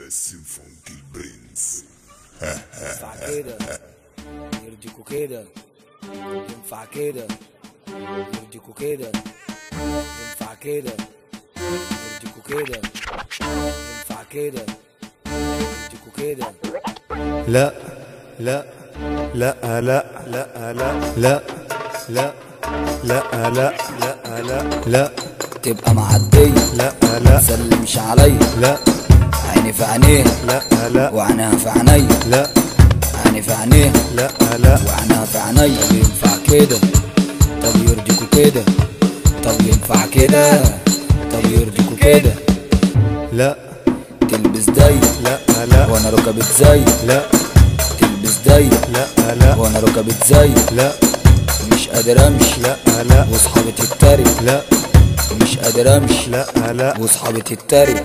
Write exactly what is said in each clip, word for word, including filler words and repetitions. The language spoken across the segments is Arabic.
باسم فونك البرنس. ينفع كده يرضيكوا كده، ينفع كده يرضيكوا كده، ينفع كده يرضيكوا كده، ينفع كده يرضيكوا كده. لا لا لا لا لا لا لا لا لا لا لا لا لا تبقى معدية لا لا سلمش عليا، لا عيني في عينيه لا لا وعينها في عينيا، لا عيني في عينيه لا لا وعينها في عينيا. طب ينفع كده، طب يرضيكوا كده، طب ينفع كده، طب يرضيكوا كده. لا تلبس ضيق لا لا وانا ركبت زي، لا تلبس ضيق لا لا وانا ركبت زي، لا مش قادر امشي لا لا واصحابي تتريق، لا مش قادر امشي لا لا واصحابي تتريق.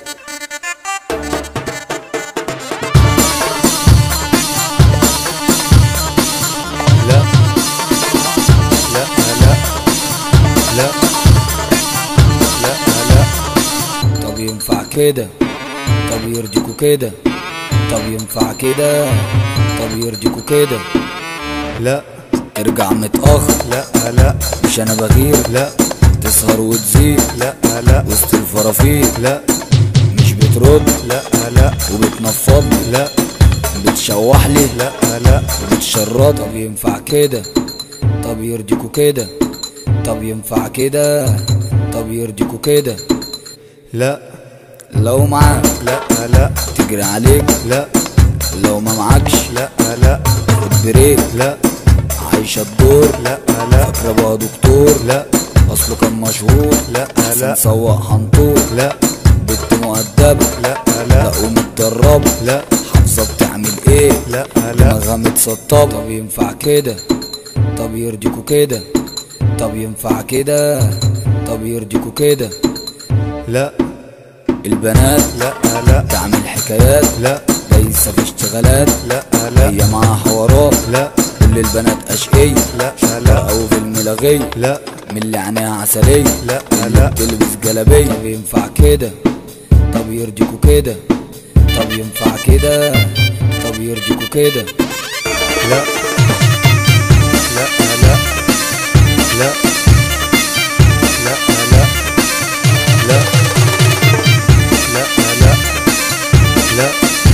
لا لا لا لا لا لا طب ينفع كده، طب يرضيكوا كده، طب ينفع كده، طب يرضيكوا كده. لا ترجع متأخر لا لا مش انا بغير، لا تسهر وتزيد لا لا وسط الفرافير، لا مش بترد لا لا وبتنفضلي، لا بتشوحلي لا لا وبتشرط. طب ينفع كده، طب يرضيكوا كده، طب ينفع كده، طب يرضيكوا كده. لا لو معاك لا لا تجري عليك، لا لو ما معكش لا لا خد بريك. لا عايشة الدور لا لا فاكرة بقى دكتور، لا اصله كان مشهور لا احسن لا سواق حنطور. لا بنت مؤدبة لا لا لا ومتدربة، لا حافظة بتعمل ايه لا لا دماغها متسطبة. طب ينفع كده، طب يرضيكوا كده، طب ينفع كده، طب يرضيكوا كده. لا البنات لا لا تعمل حكايات، لا دايسة في اشتغالات، لا لا هي معاها حوارات. لا كل البنات اشقية لا لا او في الملغية، لا من اللي عينيها عسلية، لا اللي لا بتلبس جلابية. طب ينفع كده، طب يرضيكوا كده، طب ينفع كده، طب يرضيكوا كده. لا لا لا لا لا لا لا لا لا لا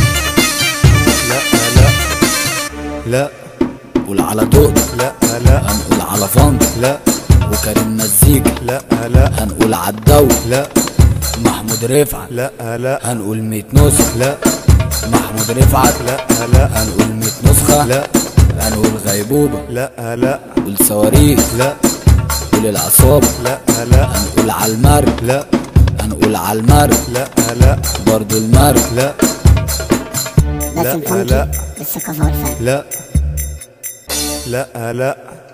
لا لا لا قول على دق لا لا هنقول على فن لا وكريم مزيكا، لا لا هنقول عالدو لا محمود رفعت، لا لا هنقول مية نسخة لا محمود رفعت، لا لا هنقول مية نسخة، لا هنقول غيبوبة، لا لا قول صواريخ، لا قول العصابة، لا لا هنقول عالمرج، لا هنقول عالمرج لا لا برضو المرج. لا باسم لا فونكي لا للثقافة والفن. لا لا لا